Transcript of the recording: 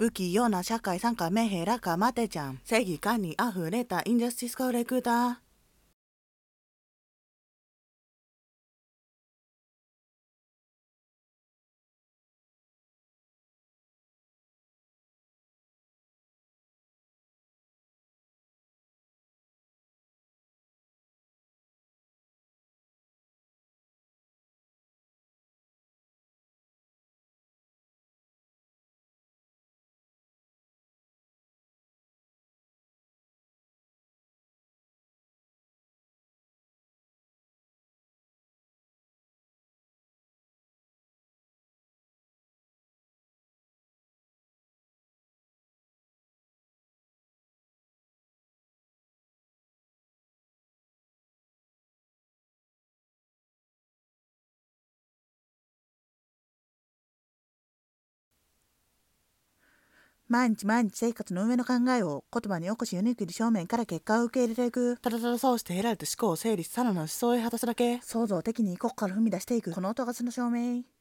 不器用な社会参加メヘラか待てちゃん。正義感に溢れたインジャスティスコレクター。毎日毎日生活の上の考えを言葉に起こし、ユニークに正面から結果を受け入れていく。ただただそうして得られた思考を整理し、さらなる思想へ果たすだけ。創造的にここから踏み出していく。この音がその証明。